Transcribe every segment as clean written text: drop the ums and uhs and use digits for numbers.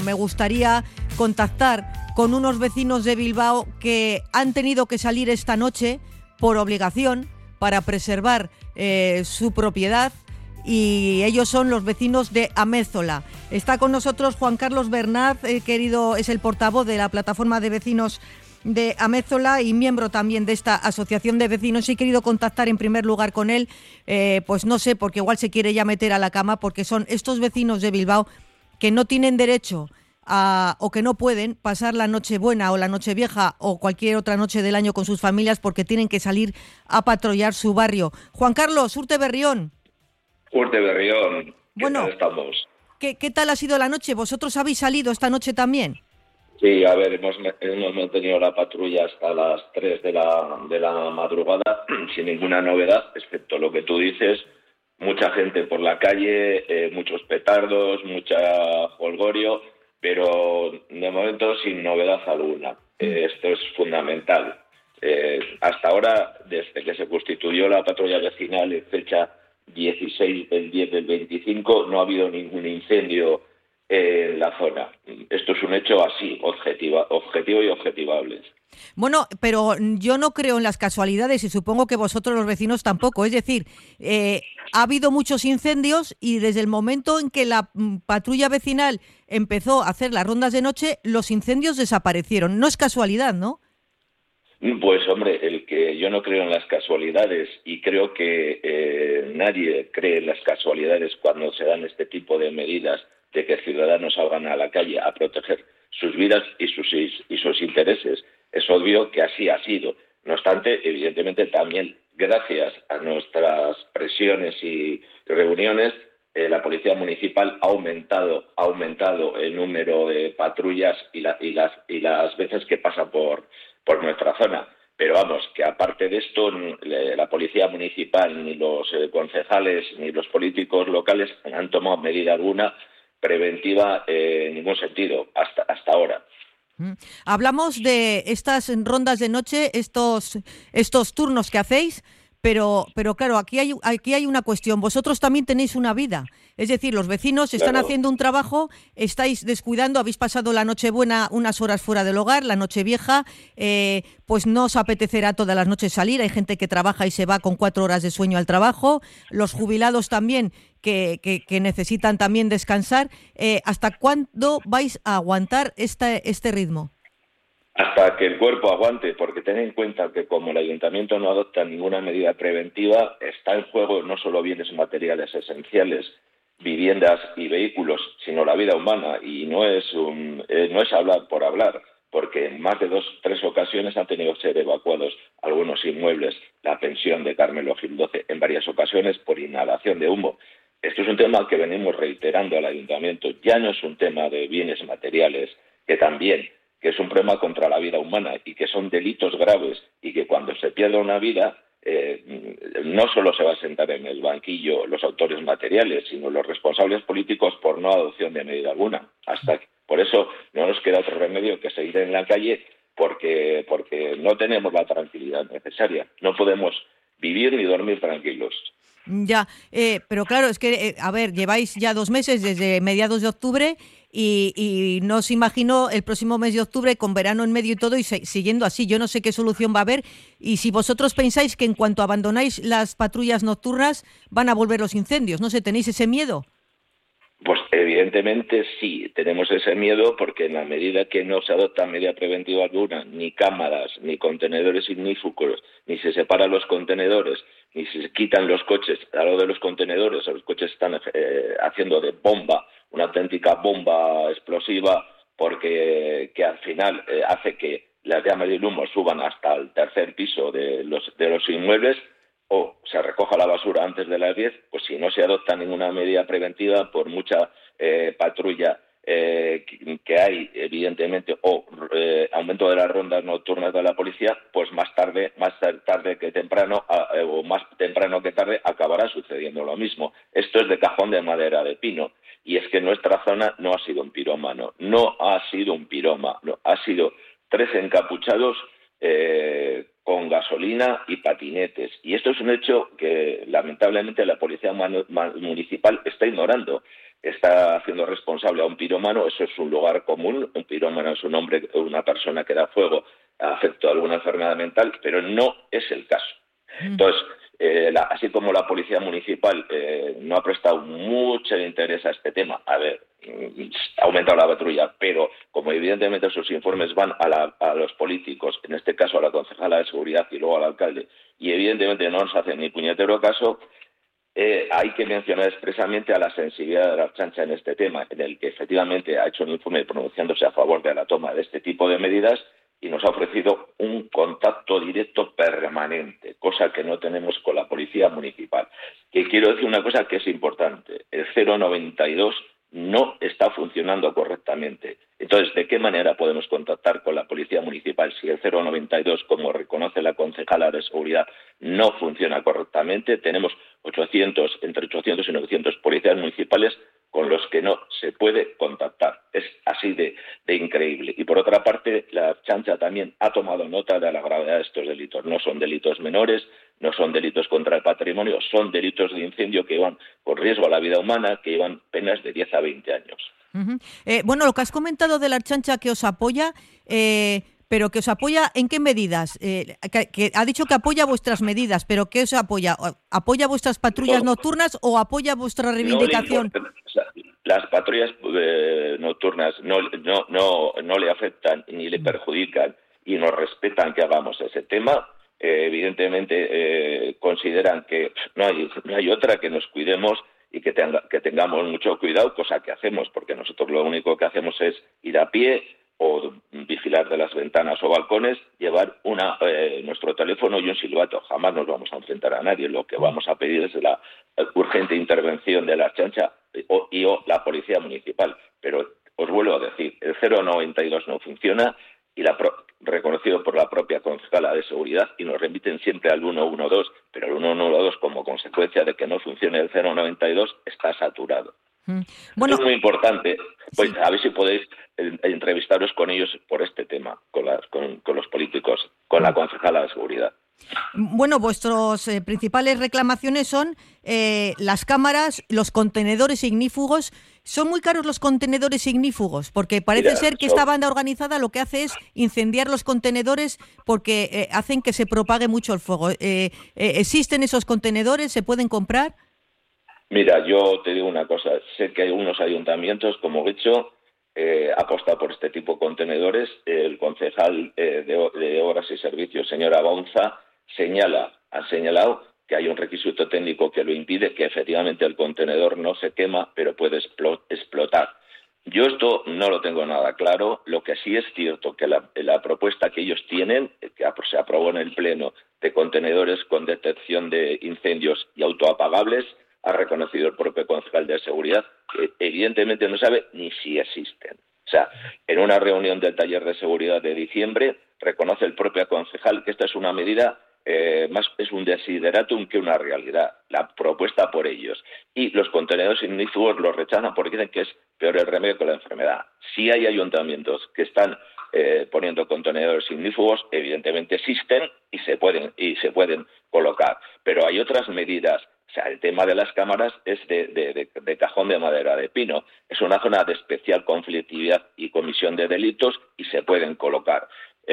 me gustaría contactar con unos vecinos de Bilbao que han tenido que salir esta noche por obligación para preservar su propiedad, y ellos son los vecinos de Amézola. Está con nosotros Juan Carlos Bernat, es el portavoz de la plataforma de vecinos de Amézola y miembro también de esta asociación de vecinos. He querido contactar en primer lugar con él, pues no sé, porque igual se quiere ya meter a la cama, porque son estos vecinos de Bilbao que no tienen derecho o que no pueden pasar la Nochebuena o la Nochevieja o cualquier otra noche del año con sus familias porque tienen que salir a patrullar su barrio. Juan Carlos, Urte Berrión. Urte Berrión, ¿qué tal estamos? ¿Qué tal ha sido la noche? ¿Vosotros habéis salido esta noche también? Sí, a ver, hemos mantenido la patrulla hasta las 3 de la madrugada, sin ninguna novedad, excepto lo que tú dices, mucha gente por la calle, muchos petardos, mucha jolgorio, pero de momento sin novedad alguna. Esto es fundamental. Hasta ahora, desde que se constituyó la patrulla vecinal en fecha 16 del 10 del 25, no ha habido ningún incendio en la zona. Esto es un hecho así, objetivo y objetivable. Bueno, pero yo no creo en las casualidades y supongo que vosotros los vecinos tampoco. Es decir, ha habido muchos incendios y desde el momento en que la patrulla vecinal empezó a hacer las rondas de noche, los incendios desaparecieron. No es casualidad, ¿no? Pues hombre, yo no creo en las casualidades y creo que nadie cree en las casualidades cuando se dan este tipo de medidas de que ciudadanos salgan a la calle a proteger sus vidas y sus intereses. Es obvio que así ha sido. No obstante, evidentemente también gracias a nuestras presiones y reuniones, la Policía Municipal ha aumentado el número de patrullas y las veces que pasa por nuestra zona. Pero vamos, que aparte de esto, la Policía Municipal, ni los concejales, ni los políticos locales han tomado medida alguna preventiva en ningún sentido hasta ahora. Hablamos de estas rondas de noche, estos turnos que hacéis, pero claro, aquí hay una cuestión. Vosotros también tenéis una vida. Es decir, los vecinos están haciendo un trabajo, estáis descuidando, habéis pasado la Nochebuena unas horas fuera del hogar, la Nochevieja, pues no os apetecerá todas las noches salir. Hay gente que trabaja y se va con 4 horas de sueño al trabajo. Los jubilados también, que necesitan también descansar. ¿Hasta cuándo vais a aguantar este ritmo? Hasta que el cuerpo aguante, porque ten en cuenta que como el ayuntamiento no adopta ninguna medida preventiva, está en juego no solo bienes materiales esenciales, viviendas y vehículos, sino la vida humana. Y no es hablar por hablar, porque en más de 3 ocasiones han tenido que ser evacuados algunos inmuebles, la pensión de Carmelo Gil 12 en varias ocasiones por inhalación de humo. Esto es un tema que venimos reiterando al ayuntamiento. Ya no es un tema de bienes materiales, que es un problema contra la vida humana y que son delitos graves y que cuando se pierde una vida no solo se va a sentar en el banquillo los autores materiales, sino los responsables políticos por no adopción de medida alguna. Por eso no nos queda otro remedio que seguir en la calle porque no tenemos la tranquilidad necesaria. No podemos vivir ni dormir tranquilos. Ya, pero claro, es que, lleváis ya 2 meses desde mediados de octubre y no os imagino el próximo mes de octubre con verano en medio y todo y siguiendo así. Yo no sé qué solución va a haber y si vosotros pensáis que en cuanto abandonáis las patrullas nocturnas van a volver los incendios, no sé, ¿tenéis ese miedo? Pues evidentemente sí, tenemos ese miedo porque en la medida que no se adopta medida preventiva alguna, ni cámaras, ni contenedores ignífugos, ni se separan los contenedores, ni se quitan los coches al lado de los contenedores, los coches están haciendo de bomba, una auténtica bomba explosiva, porque que al final hace que las llamas y el humo suban hasta el 3er piso de los inmuebles, o se recoja la basura antes de las 10, pues si no se adopta ninguna medida preventiva, por mucha patrulla que hay, evidentemente, o aumento de las rondas nocturnas de la policía, pues más tarde que temprano, o más temprano que tarde, acabará sucediendo lo mismo. Esto es de cajón de madera de pino, y es que nuestra zona no ha sido un pirómano, ha sido 3 encapuchados con gasolina y patinetes. Y esto es un hecho que lamentablemente la Policía Municipal está ignorando. está haciendo responsable a un pirómano, eso es un lugar común. Un pirómano es un hombre, una persona que da fuego afecto a alguna enfermedad mental, pero no es el caso. Entonces, así como la Policía Municipal no ha prestado mucho interés a este tema, a ver, ha aumentado la patrulla, pero como evidentemente sus informes van a los políticos, en este caso a la concejala de seguridad y luego al alcalde, y evidentemente no nos hacen ni puñetero caso, hay que mencionar expresamente a la sensibilidad de la Ertzaintza en este tema, en el que efectivamente ha hecho un informe pronunciándose a favor de la toma de este tipo de medidas y nos ha ofrecido un contacto directo permanente, cosa que no tenemos con la Policía Municipal. Que quiero decir una cosa que es importante, el 092 no está funcionando correctamente. Entonces, ¿de qué manera podemos contactar con la Policía Municipal si el 092, como reconoce la concejala de seguridad, no funciona correctamente? Tenemos entre 800 y 900 policías municipales con los que no se puede contactar. Es así de increíble. Y por otra parte, la Ertzaintza también ha tomado nota de la gravedad de estos delitos. No son delitos menores, no son delitos contra el patrimonio, son delitos de incendio que llevan con riesgo a la vida humana, que llevan penas de 10 a 20 años. Bueno, lo que has comentado de la Ertzaintza que os apoya, pero que os apoya ¿en qué medidas? Que ha dicho que apoya vuestras medidas, pero ¿qué os apoya? ¿Apoya vuestras patrullas nocturnas o apoya vuestra reivindicación? Las patrullas nocturnas no le afectan ni le perjudican y nos respetan que hagamos ese tema. Evidentemente consideran que no hay otra que nos cuidemos y que tengamos mucho cuidado, cosa que hacemos, porque nosotros lo único que hacemos es ir a pie o vigilar de las ventanas o balcones, llevar nuestro teléfono y un silbato. Jamás nos vamos a enfrentar a nadie. Lo que vamos a pedir es la urgente intervención de la Ertzaintza o la Policía Municipal. Pero os vuelvo a decir, el 092 no funciona y reconocido por la propia concejala de seguridad, y nos remiten siempre al 112, pero el 112, como consecuencia de que no funcione el 092, está saturado. Bueno, es muy importante, pues sí. A ver si podéis entrevistaros con ellos por este tema, con los políticos, con la concejala de seguridad. Bueno, vuestras principales reclamaciones son las cámaras, los contenedores ignífugos. ¿Son muy caros los contenedores ignífugos? Porque parece ser que esta banda organizada lo que hace es incendiar los contenedores porque hacen que se propague mucho el fuego. ¿Existen esos contenedores? ¿Se pueden comprar? Mira, yo te digo una cosa. Sé que hay unos ayuntamientos, como he dicho, aposta por este tipo de contenedores. El concejal de Obras y Servicios, señora Baunza, ha señalado que hay un requisito técnico que lo impide, que efectivamente el contenedor no se quema, pero puede explotar. Yo esto no lo tengo nada claro. Lo que sí es cierto que la propuesta que ellos tienen, que se aprobó en el Pleno, de contenedores con detección de incendios y autoapagables, ha reconocido el propio concejal de seguridad que evidentemente no sabe ni si existen. O sea, en una reunión del taller de seguridad de diciembre reconoce el propio concejal que esta es una medida más es un desideratum que una realidad, la propuesta por ellos. Y los contenedores ignífugos los rechazan porque dicen que es peor el remedio que la enfermedad. Si hay ayuntamientos que están poniendo contenedores ignífugos, evidentemente existen y se pueden colocar. Pero hay otras medidas. O sea, el tema de las cámaras es de cajón de madera de pino. Es una zona de especial conflictividad y comisión de delitos y se pueden colocar.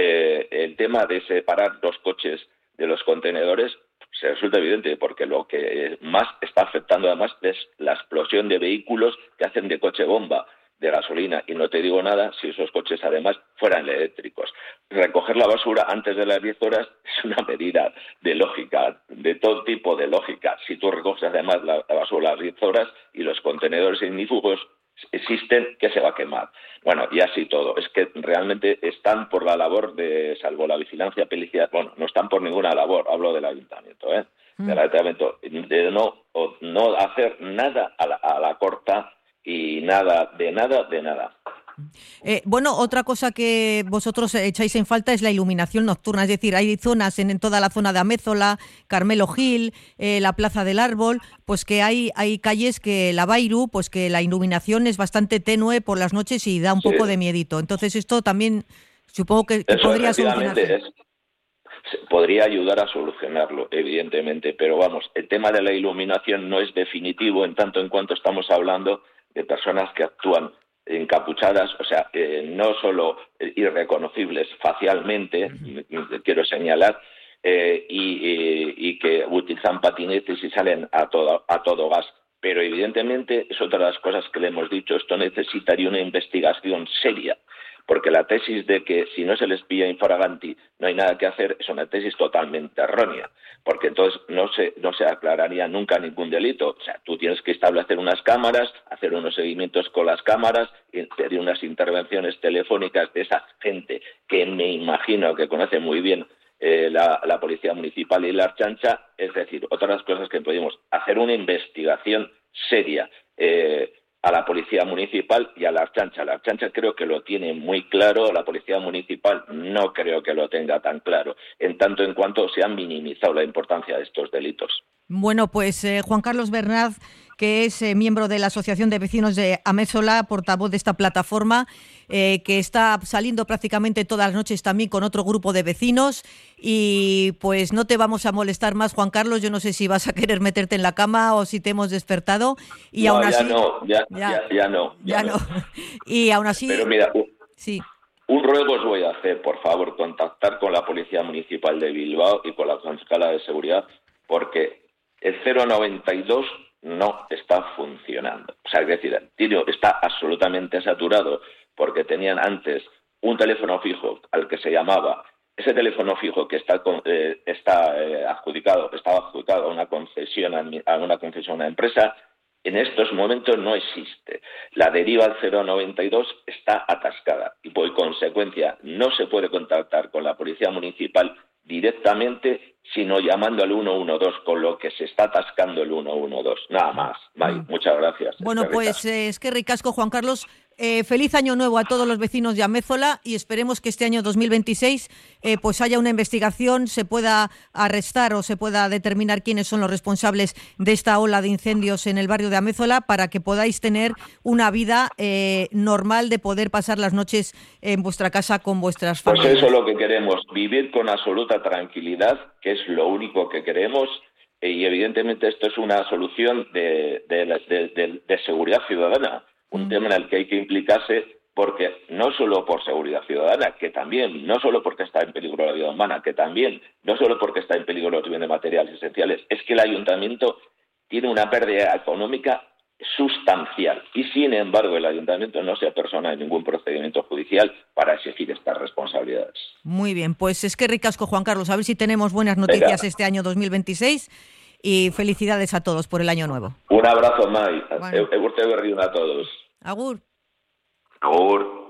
El tema de separar los coches de los contenedores se resulta evidente porque lo que más está afectando además es la explosión de vehículos que hacen de coche bomba, de gasolina, y no te digo nada si esos coches además fueran eléctricos. Recoger la basura antes de las 10 horas es una medida de lógica, de todo tipo de lógica. Si tú recoges además la basura a las 10 horas y los contenedores ignífugos existen, que se va a quemar. Bueno, y así todo. Es que realmente están por la labor de, salvo la vigilancia policial, bueno, no están por ninguna labor, hablo del ayuntamiento, del ayuntamiento, de no hacer nada a la corta y nada. Bueno, otra cosa que vosotros echáis en falta es la iluminación nocturna, es decir, hay zonas en toda la zona de Amézola, Carmelo Gil, la Plaza del Árbol, pues que hay calles que la Bairu, pues que la iluminación es bastante tenue por las noches y da un poco de miedito. Entonces esto también supongo que podría solucionarse. Podría ayudar a solucionarlo, evidentemente, pero vamos, el tema de la iluminación no es definitivo en tanto en cuanto estamos hablando de personas que actúan encapuchadas, o sea, no solo irreconocibles facialmente, quiero señalar, y que utilizan patinetes y salen a todo gas. Pero evidentemente es otra de las cosas que le hemos dicho, esto necesitaría una investigación seria, porque la tesis de que si no se les pilla infraganti no hay nada que hacer es una tesis totalmente errónea, porque entonces no se aclararía nunca ningún delito. O sea, tú tienes que establecer unas cámaras, hacer unos seguimientos con las cámaras, y hacer unas intervenciones telefónicas de esa gente que me imagino que conoce muy bien la Policía Municipal y la Ertzaintza. Es decir, otras cosas que podemos hacer una investigación seria a la Policía Municipal y a la Ertzaintza. La Ertzaintza creo que lo tiene muy claro, la Policía Municipal no creo que lo tenga tan claro, en tanto en cuanto se ha minimizado la importancia de estos delitos. Bueno, pues Juan Carlos Bernat, que es miembro de la Asociación de Vecinos de Amézola, portavoz de esta plataforma, que está saliendo prácticamente todas las noches también con otro grupo de vecinos. Y pues no te vamos a molestar más, Juan Carlos. Yo no sé si vas a querer meterte en la cama o si te hemos despertado. Y no, aún así, ya no. Y aún así... Pero mira, sí. Un ruego os voy a hacer, por favor, contactar con la Policía Municipal de Bilbao y con la Concejala de Seguridad, porque el 092 no está funcionando. O sea, es decir, el tiro está absolutamente saturado, porque tenían antes un teléfono fijo al que se llamaba. Ese teléfono fijo que estaba adjudicado a una concesión, a una empresa, en estos momentos no existe. La deriva al 092 está atascada y por consecuencia no se puede contactar con la Policía Municipal directamente, sino llamando al 112, con lo que se está atascando el 112. Nada más. May, muchas gracias. Bueno, pues es que ricasco, Juan Carlos. Feliz año nuevo a todos los vecinos de Amézola y esperemos que este año 2026 pues haya una investigación, se pueda arrestar o se pueda determinar quiénes son los responsables de esta ola de incendios en el barrio de Amézola, para que podáis tener una vida normal, de poder pasar las noches en vuestra casa con vuestras familias. Pues eso es lo que queremos, vivir con absoluta tranquilidad, que es lo único que queremos. Y evidentemente esto es una solución de seguridad ciudadana. Un tema en el que hay que implicarse, porque no solo por seguridad ciudadana, que también, no solo porque está en peligro la vida humana, que también, no solo porque está en peligro los bienes materiales esenciales, es que el ayuntamiento tiene una pérdida económica sustancial y, sin embargo, el ayuntamiento no se apersona en ningún procedimiento judicial para exigir estas responsabilidades. Muy bien, pues es que ricasco, Juan Carlos, a ver si tenemos buenas noticias este año 2026. Y felicidades a todos por el año nuevo. Un abrazo, May. Bueno. Urte berri a todos. Agur. Agur.